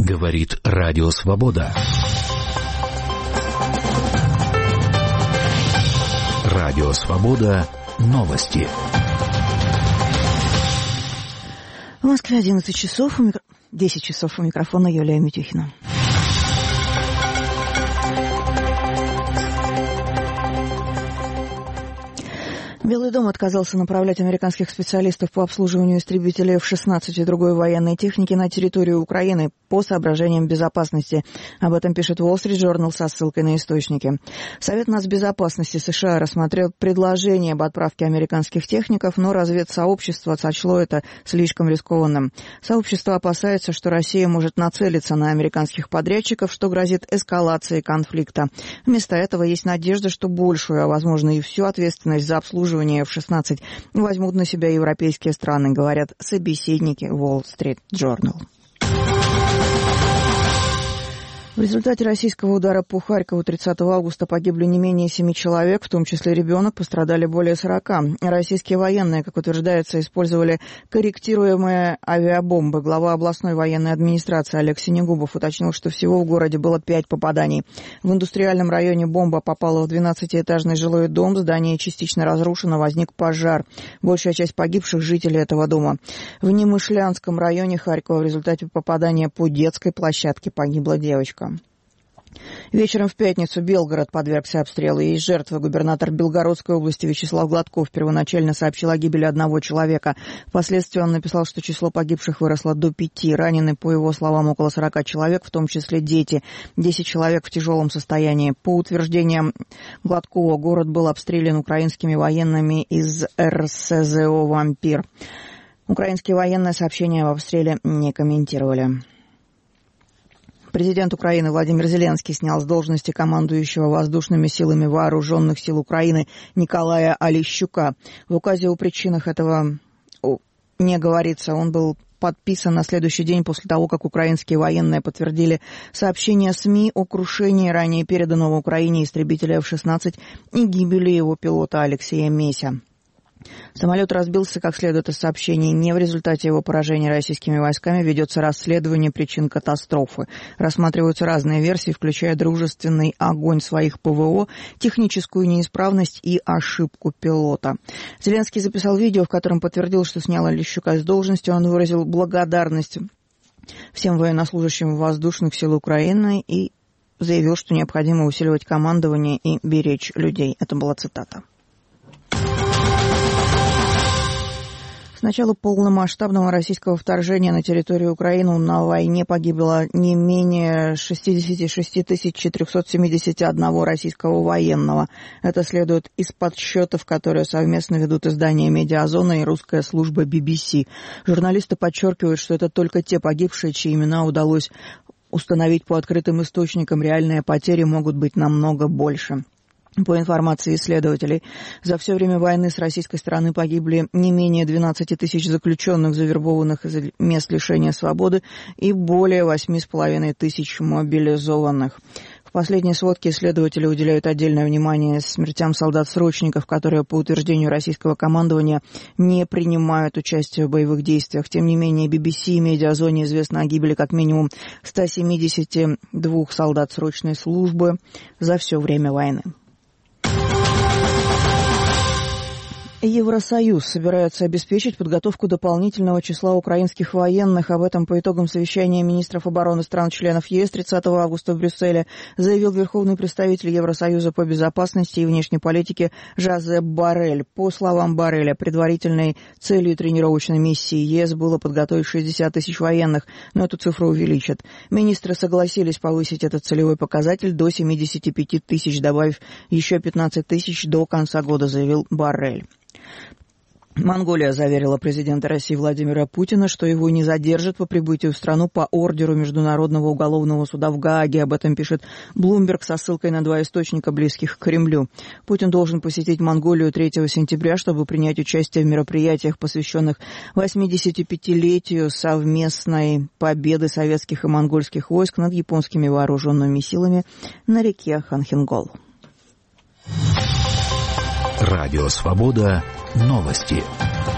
Говорит Радио Свобода. Радио Свобода. Новости. В Москве 11 часов, 10 часов, у микрофона Юлия Митюхина. Белый дом отказался направлять американских специалистов по обслуживанию истребителей F-16 и другой военной техники на территорию Украины по соображениям безопасности. Об этом пишет Wall Street Journal со ссылкой на источники. Совет нацбезопасности США рассмотрел предложение об отправке американских техников, но разведсообщество сочло это слишком рискованным. Сообщество опасается, что Россия может нацелиться на американских подрядчиков, что грозит эскалацией конфликта. Вместо этого есть надежда, что большую, а возможно и всю ответственность за обслуживание F-16 возьмут на себя европейские страны, говорят собеседники Wall Street Journal. В результате российского удара по Харькову 30 августа погибли не менее 7 человек, в том числе ребенок, пострадали более 40. Российские военные, как утверждается, использовали корректируемые авиабомбы. Глава областной военной администрации Олег Синегубов уточнил, что всего в городе было 5 попаданий. В индустриальном районе бомба попала в 12-этажный жилой дом, здание частично разрушено, возник пожар. Большая часть погибших – жители этого дома. В Немышлянском районе Харькова в результате попадания по детской площадке погибла девочка. Вечером в пятницу Белгород подвергся обстрелу. Есть жертвы. Губернатор Белгородской области Вячеслав Гладков первоначально сообщил о гибели одного человека. Впоследствии он написал, что число погибших выросло до 5. Ранены, по его словам, около 40 человек, в том числе дети. 10 человек в тяжелом состоянии. По утверждениям Гладкова, город был обстрелян украинскими военными из РСЗО «Вампир». Украинские военные сообщения об обстреле не комментировали. Президент Украины Владимир Зеленский снял с должности командующего воздушными силами вооруженных сил Украины Николая Олещука. В указе о причинах этого не говорится. Он был подписан на следующий день после того, как украинские военные подтвердили сообщение СМИ о крушении ранее переданного Украине истребителя F-16 и гибели его пилота Алексея Меся. Самолет разбился, как следует из сообщений, не в результате его поражения российскими войсками. Ведется расследование причин катастрофы. Рассматриваются разные версии, включая дружественный огонь своих ПВО, техническую неисправность и ошибку пилота. Зеленский записал видео, в котором подтвердил, что снял Олещука с должности. Он выразил благодарность всем военнослужащим воздушных сил Украины и заявил, что необходимо усиливать командование и беречь людей. Это была цитата. С начала полномасштабного российского вторжения на территорию Украины на войне погибло не менее 66 471 российского военного. Это следует из подсчетов, которые совместно ведут издания «Медиазона» и русская служба BBC. Журналисты подчеркивают, что это только те погибшие, чьи имена удалось установить по открытым источникам. Реальные потери могут быть намного больше. По информации исследователей, за все время войны с российской стороны погибли не менее 12 тысяч заключенных, завербованных из мест лишения свободы, и более 8,5 тысяч мобилизованных. В последней сводке исследователи уделяют отдельное внимание смертям солдат-срочников, которые, по утверждению российского командования, не принимают участие в боевых действиях. Тем не менее, BBC и «Медиазоне» известно о гибели как минимум 172 солдат срочной службы за все время войны. Евросоюз собирается обеспечить подготовку дополнительного числа украинских военных. Об этом по итогам совещания министров обороны стран-членов ЕС 30 августа в Брюсселе заявил верховный представитель Евросоюза по безопасности и внешней политике Жозеп Боррель. По словам Борреля, предварительной целью тренировочной миссии ЕС было подготовить 60 тысяч военных, но эту цифру увеличат. Министры согласились повысить этот целевой показатель до 75 тысяч, добавив еще 15 тысяч до конца года, заявил Боррель. Монголия заверила президента России Владимира Путина, что его не задержат по прибытию в страну по ордеру Международного уголовного суда в Гааге. Об этом пишет Bloomberg со ссылкой на 2 источника, близких к Кремлю. Путин должен посетить Монголию 3 сентября, чтобы принять участие в мероприятиях, посвященных 85-летию совместной победы советских и монгольских войск над японскими вооруженными силами на реке Ханхингол. Радио Свобода. Новости.